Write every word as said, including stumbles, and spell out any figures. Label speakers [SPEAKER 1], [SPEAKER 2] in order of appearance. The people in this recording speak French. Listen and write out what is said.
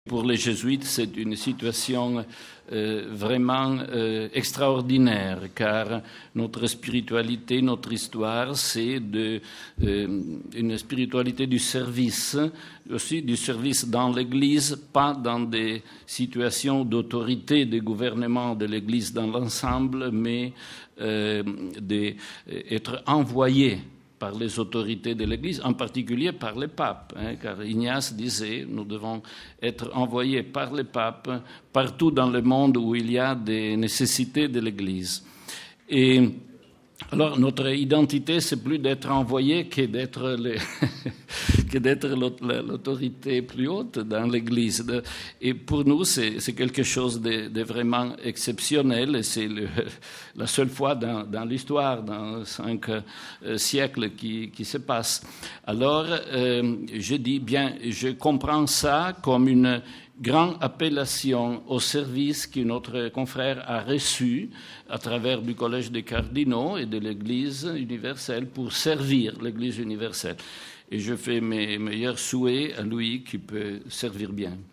[SPEAKER 1] Pour les jésuites, c'est une situation euh, vraiment euh, extraordinaire, car notre spiritualité, notre histoire, c'est de, euh, une spiritualité du service, aussi du service dans l'Église, pas dans des situations d'autorité des gouvernements de l'Église dans l'ensemble, mais euh, d'être envoyé par les autorités de l'Église, en particulier par les papes, hein, car Ignace disait nous devons être envoyés par les papes partout dans le monde où il y a des nécessités de l'Église. Et alors notre identité, c'est plus d'être envoyé que d'être, les que d'être l'autorité plus haute dans l'Église. Et pour nous, c'est, c'est quelque chose de, de vraiment exceptionnel. Et c'est le, la seule fois dans, dans l'histoire, dans cinq euh, siècles qui, qui se passent. Alors, euh, je dis bien, je comprends ça comme une grande appellation au service que notre confrère a reçu à travers du Collège des cardinaux et de l'Église universelle pour servir l'Église universelle. Et je fais mes meilleurs souhaits à lui qui peut servir bien.